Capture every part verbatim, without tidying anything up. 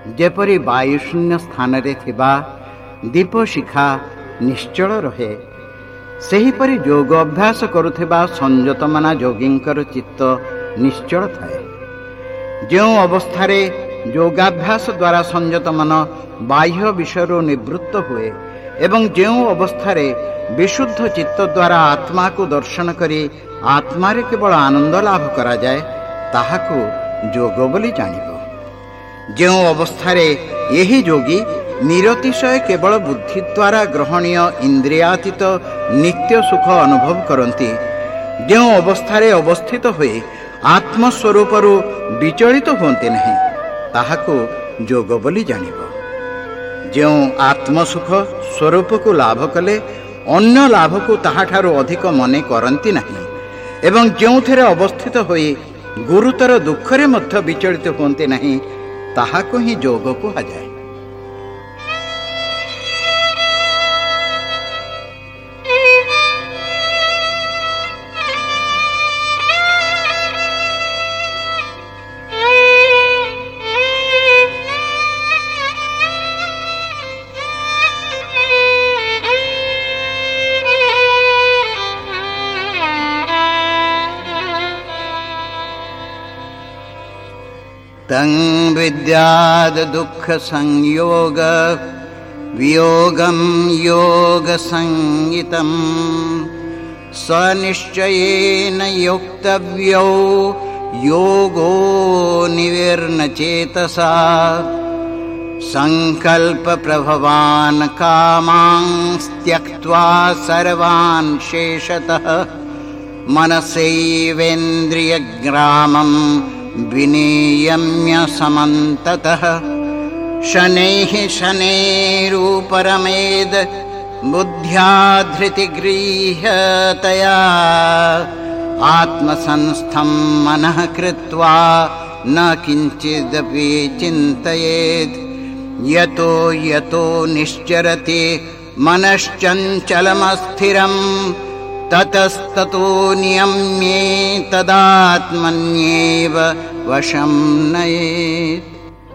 ଯେପରି ବାୟୁଶୂନ୍ୟ ସ୍ଥାନରେ ଥିବା ଦୀପ ଶିଖା ନିଶ୍ଚଳ ରହେ, ସେହିପରି ଯୋଗ ଅଭ୍ୟାସ କରୁଥିବା ସଂଯତମନା ଯୋଗୀଙ୍କର ଚିତ୍ତ ନିଶ୍ଚଳ ଥାଏ। ଯେଉଁ ଅବସ୍ଥାରେ ଯୋଗାଭ୍ୟାସ ଦ୍ୱାରା ସଂଯତ ମନ ବାହ୍ୟ ବିଷୟରୁ ନିବୃତ୍ତ ହୁଏ ଏବଂ ଯେଉଁ ଅବସ୍ଥାରେ ବିଶୁଦ୍ଧ ଚିତ୍ତ ଦ୍ୱାରା ଆତ୍ମାକୁ ଦର୍ଶନ କରି ଆତ୍ମାରେ କେବଳ ଆନନ୍ଦ ଲାଭ କରାଯାଏ, ତାହାକୁ ଯୋଗ ବୋଲି ଜାଣିବ। ଯେଉଁ ଅବସ୍ଥାରେ ଏହି ଯୋଗୀ ନିରତିଶୟ କେବଳ ବୁଦ୍ଧି ଦ୍ୱାରା ଗ୍ରହଣୀୟ ଇନ୍ଦ୍ରିୟାତୀତ ନିତ୍ୟ ସୁଖ ଅନୁଭବ କରନ୍ତି, ଯେଉଁ ଅବସ୍ଥାରେ ଅବସ୍ଥିତ ହୋଇ ଆତ୍ମସ୍ୱରୂପରୁ ବିଚଳିତ ହୁଅନ୍ତି ନାହିଁ, ତାହାକୁ ଯୋଗ ବୋଲି ଜାଣିବ। ଯେଉଁ ଆତ୍ମସୁଖ ସ୍ୱରୂପକୁ ଲାଭ କଲେ ଅନ୍ୟ ଲାଭକୁ ତାହାଠାରୁ ଅଧିକ ମନେ କରନ୍ତି ନାହିଁ ଏବଂ ଯେଉଁଥିରେ ଅବସ୍ଥିତ ହୋଇ ଗୁରୁତର ଦୁଃଖରେ ମଧ୍ୟ ବିଚଳିତ ହୁଅନ୍ତି ନାହିଁ, ତାହାକୁ ହିଁ ଯୋଗ କୁହାଯାଏ। तं विद्याद दुःख संयोग वियोगं योग संगितं स्वनिश्चयेन योक्तव्यो योगो निविर्न चेतसा संकल्प प्रभवान् कामांस् त्यक्त्वा सर्वान् शेषतः मनसैवेन्द्रियग्रामं विनियम्य समन्ततः शनैः शनैरुपरमेद बुद्ध्या धृतिगृह्यतया आत्मसंस्थं मनः कृत्वा न किञ्चिदपि चिन्तयेत्। यतो यतो निश्चरति मनश्चञ्चलमस्थिरं ततस्ततो नियम्ये तदात्मन्येव वशं नयेत्।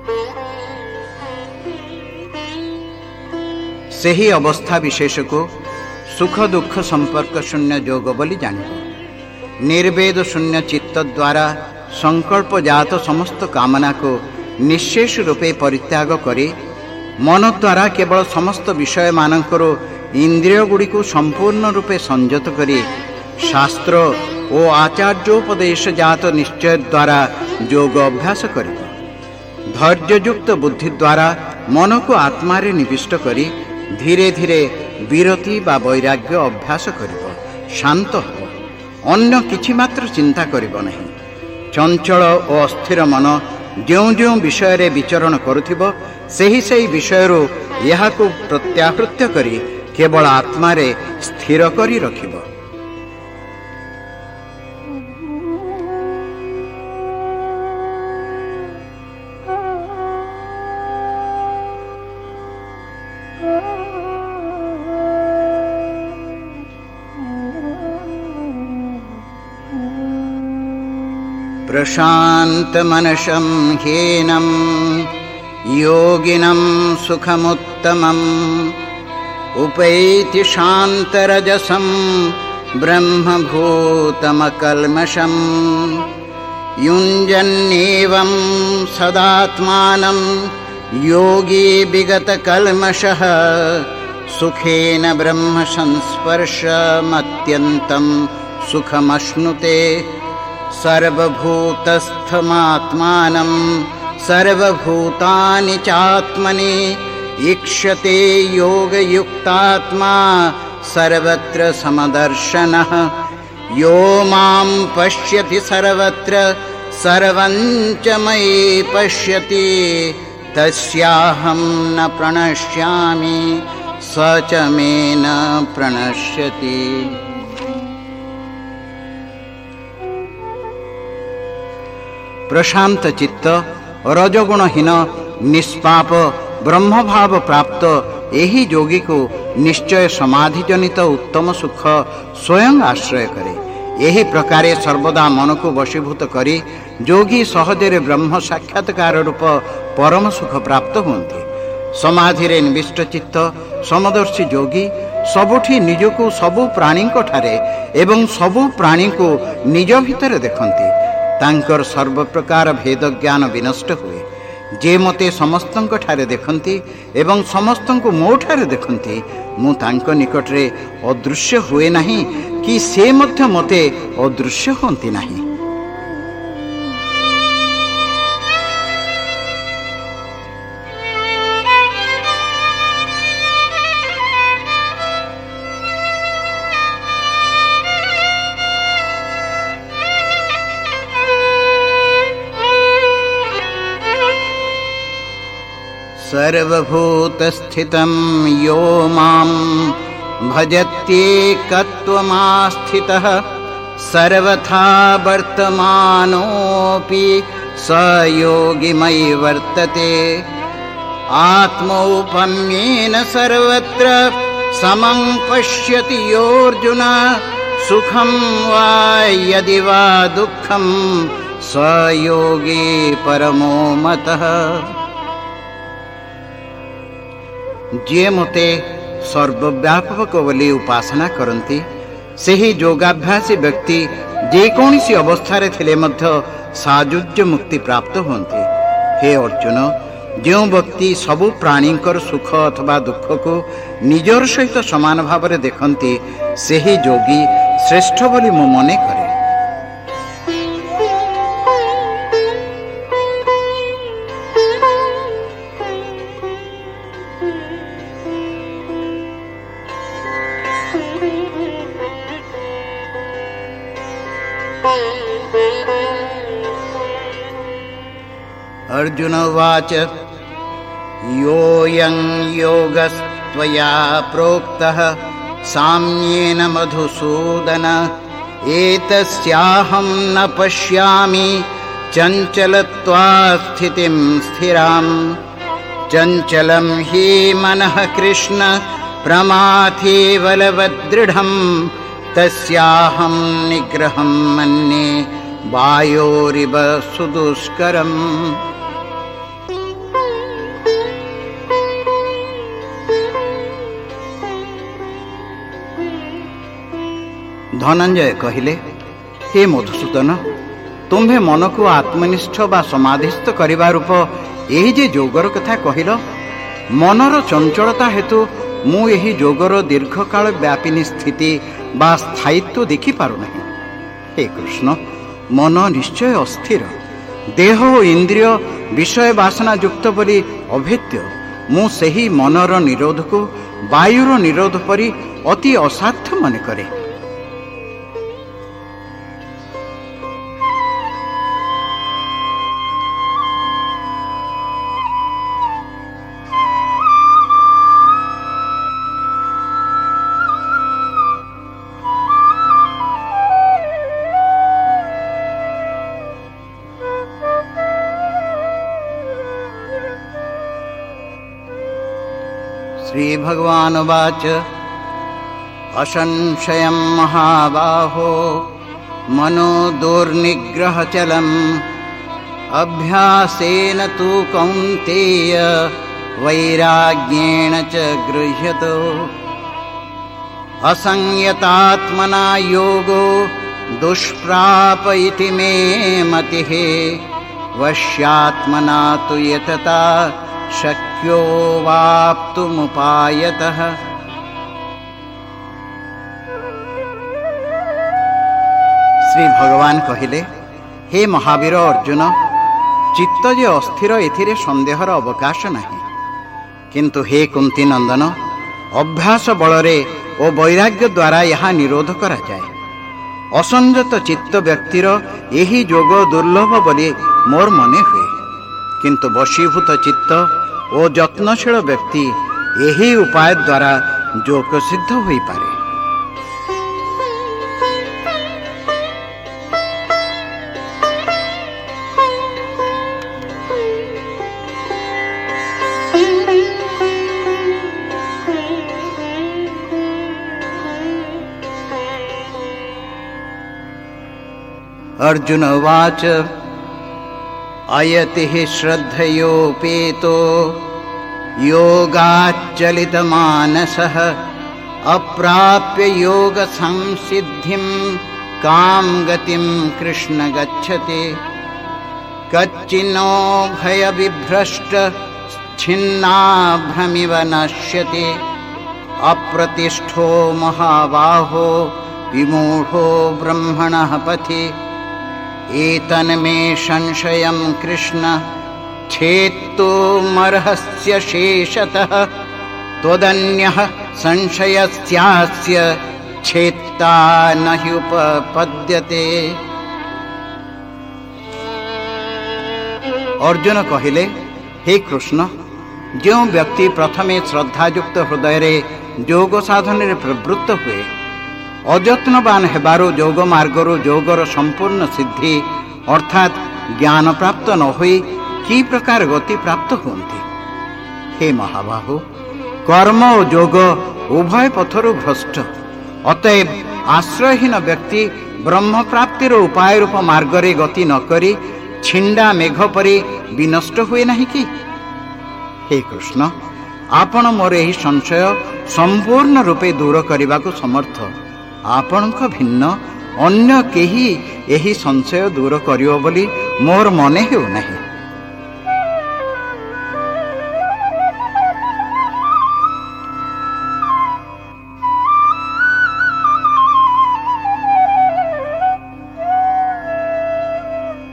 ସେହି ଅବସ୍ଥା ବିଶେଷକୁ ସୁଖ ଦୁଃଖ ସମ୍ପର୍କ ଶୂନ୍ୟ ଯୋଗ ବୋଲି ଜାଣିବ। ନିର୍ବେଦ ଶୂନ୍ୟ ଚିତ୍ତ ଦ୍ୱାରା ସଂକଳ୍ପଜାତ ସମସ୍ତ କାମନାକୁ ନିଃଶେଷ ରୂପେ ପରିତ୍ୟାଗ କରି ମନ ଦ୍ୱାରା କେବଳ ସମସ୍ତ ବିଷୟମାନଙ୍କରୁ ଇନ୍ଦ୍ରିୟ ଗୁଡ଼ିକୁ ସମ୍ପୂର୍ଣ୍ଣ ରୂପେ ସଂଯତ କରି ଶାସ୍ତ୍ର ଓ ଆଚାର୍ଯ୍ୟୋପଦେଶ ଜାତ ନିଶ୍ଚୟ ଦ୍ୱାରା ଯୋଗ ଅଭ୍ୟାସ କରିବ। ଧୈର୍ଯ୍ୟଯୁକ୍ତ ବୁଦ୍ଧି ଦ୍ୱାରା ମନକୁ ଆତ୍ମାରେ ନିବିଷ୍ଟ କରି ଧୀରେ ଧୀରେ ବିରତି ବା ବୈରାଗ୍ୟ ଅଭ୍ୟାସ କରିବ। ଶାନ୍ତ ହେବ, ଅନ୍ୟ କିଛି ମାତ୍ର ଚିନ୍ତା କରିବ ନାହିଁ। ଚଞ୍ଚଳ ଓ ଅସ୍ଥିର ମନ ଯେଉଁ ଯେଉଁ ବିଷୟରେ ବିଚରଣ କରୁଥିବ, ସେହି ସେହି ବିଷୟରୁ ଏହାକୁ ପ୍ରତ୍ୟାହୃତ କରି କେବଳ ଆତ୍ମାରେ ସ୍ଥିର କରି ରଖିବ। प्रशांत मनसं ह्येनं योगिनं सुखमुत्तमम् उपैति शान्तरजसं ब्रह्मभूतमकल्मषम् युञ्जन्नेवं सदात्मानं योगी विगतकल्मषः सुखेन ब्रह्मसंस्पर्शमत्यन्तं सुखमश्नुते। सर्वभूतस्थमात्मानं सर्वभूतानि चात्मनि ईक्षते योगयुक्तात्मा सर्वत्र समदर्शनः। यो मां पश्यति सर्वत्र सर्वं च मयि पश्यति तस्याहं न प्रणश्यामि स च मे न प्रणश्यति। प्रशांत चित्त रजगुणहीन निष्पाप ब्रह्मभाव प्राप्त एही योगी को निश्चय समाधि जनित उत्तम सुख स्वयं आश्रय करे। ଏହି ପ୍ରକାରେ ସର୍ବଦା ମନକୁ ବଶୀଭୂତ କରି ଯୋଗୀ ସହଜରେ ବ୍ରହ୍ମ ସାକ୍ଷାତକାର ରୂପ ପରମ ସୁଖ ପ୍ରାପ୍ତ ହୁଅନ୍ତି। ସମାଧିରେ ନିବିଷ୍ଟ ଚିତ୍ତ ସମଦର୍ଶୀ ଯୋଗୀ ସବୁଠି ନିଜକୁ ସବୁ ପ୍ରାଣୀଙ୍କ ଠାରେ ଏବଂ ସବୁ ପ୍ରାଣୀଙ୍କୁ ନିଜ ଭିତରେ ଦେଖନ୍ତି। ତାଙ୍କର ସର୍ବପ୍ରକାର ଭେଦ ଜ୍ଞାନ ବିନଷ୍ଟ ହୁଏ। ଯେ ମୋତେ ସମସ୍ତଙ୍କ ଠାରେ ଦେଖନ୍ତି ଏବଂ ସମସ୍ତଙ୍କୁ ମୋ ଠାରେ ଦେଖନ୍ତି, ମୁଁ ତାଙ୍କ ନିକଟରେ ଅଦୃଶ୍ୟ ହୁଏ ନାହିଁ କି ସେ ମଧ୍ୟ ମୋତେ ଅଦୃଶ୍ୟ ହୁଅନ୍ତି ନାହିଁ। सर्वभूतस्थितं यो मां भजत्येकत्वमास्थितः सर्वथा वर्तमानोऽपि स योगिमयि वर्तते। आत्मौपम्येन सर्वत्र समं पश्यति योऽर्जुन सुखं वा यदि वा दुःखं स योगी परमो मतः। जे मते सर्वव्यापक बोली उपासना करती सेही योगाभ्यासी व्यक्ति जेकोसी अवस्था थिले मध्य सायुज्य मुक्ति प्राप्त होती। हे अर्जुन, जो व्यक्ति सबु प्राणींकर सुख अथवा दुख को निजर सहित समान भाव में देखती सेही योगी श्रेष्ठ बोली मो मने करे। अर्जुन उवाच योऽयं योगस्त्वया प्रोक्तः साम्येन मधुसूदन एतस्याहं न पश्यामि चञ्चलत्वात् स्थितिं स्थिरां। चञ्चलं हि मनः कृष्ण प्रमाथि बलवदृढं तस्याहं निग्रहं मन्ये वायोरिव सुदुष्करम्। धनंजय कहिले, हे मधुसूदन, तुम्हे मन को आत्मनिष्ठ बा समाधिस्थ करने रूप यही जे जोगर कथा कहल, मनर चंचलता हेतु मु यही जोगर दीर्घकाल व्यापिनी स्थिति बा स्थायित्व देखि पारुना। हे कृष्ण, मन निश्चय अस्थिर, देह इंद्रिय विषय वासना युक्त परि अभेद्य। मु सेही मनर निरोध को वायुर निरोध परि अति असाध्य मन करे। श्री भगवान वाच असंशयं महाबाहो मनो दुर्निग्रहचलम् अभ्यासेन तु कौन्तेय वैराग्येण च गृह्यतो। असंयतात्मना योगो दुष्प्राप इति मे मतिः वश्यात्मना तु यतता शक्यो वाप्तुमुपायतः। श्री भगवान कहिले, हे महावीर अर्जुन, चित्त जे अस्थिर एथिरे संदेहर अवकाश नहीं, किंतु हे कुंती नंदन, अभ्यास बलरे और वैराग्य द्वारा यहाँ निरोध करा जाए। असंयत चित्त व्यक्तिर यही जोग दुर्लभ बोली मोर मने हुए, किंतु वशीभूत चित्त और यत्नशील व्यक्ति यही उपाय द्वारा योग सिद्ध हो पारे। अर्जुन उवाच अयतिः श्रद्धयोपेतो योगाच्चलितमानसः अप्राप्य योगसंसिद्धिं कां गतिं कृष्ण गच्छति। कच्चिन्नो भयविभ्रष्ट छिन्नाभ्रमिव नश्यति। अप्रतिष्ठो महाबाहो विमूढो ब्रह्मणः पथि। एतन्मे संशयं कृष्ण छेत्तुमर्हस्य शेषतः। त्वदन्यः संशयस्यास्य छेत्ता न हि उपपद्यते। अर्जुन कहिले, हे कृष्ण, जो व्यक्ति प्रथमे श्रद्धायुक्त हृदय योग साधन प्रवृत्त हुए अजत्नवान हेबारु योग मार्गरु योगर संपूर्ण सिद्धि अर्थात ज्ञान प्राप्त न होई कि प्रकार गति प्राप्त होती। हे महाबाहु, कर्म और योग उभय पथरु भ्रष्ट। अतएव आश्रयहीन व्यक्ति ब्रह्म प्राप्तिर उपाय रूप मार्गरे गति न करी छिंडा मेघ परी विनष्ट हुए नहीं कि? हे कृष्ण, आपण मोर एही संशय संपूर्ण रूपे दूर करने को समर्थ। आपणक भिन्न अन्य केही एही संशय दूर करियो बोली मोर मने हेउ नहीं।